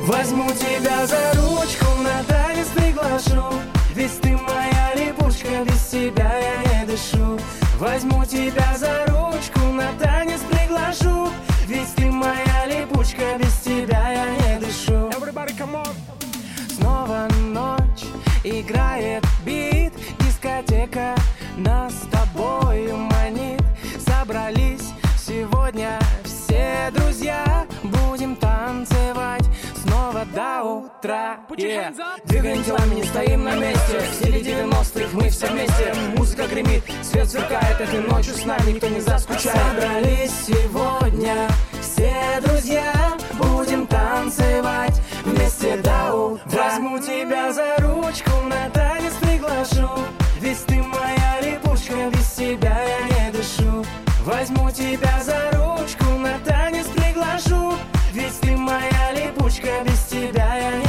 Возьму тебя за ручку, на танец приглашу. Ведь ты моя липучка, без тебя я не дышу. Возьму тебя за ручку, на танец приглашу. Ведь ты моя липучка, без тебя я не дышу. Снова ночь, играет бит, дискотека нас с тобою манит. Собрались сегодня все друзья, будем танцевать снова до утра. Двигаем телами, не стоим на месте. В стиле 90-х мы все вместе. Музыка гремит, свет сверкает, этой ночью с нами никто не заскучает. Собрались сегодня все друзья, будем танцевать вместе до утра. Возьму тебя за ручку, на танец приглашу. Ведь ты моя липучка, без тебя я не дышу. Возьму тебя за ручку, на танец приглашу. Ведь ты моя липучка, без тебя я не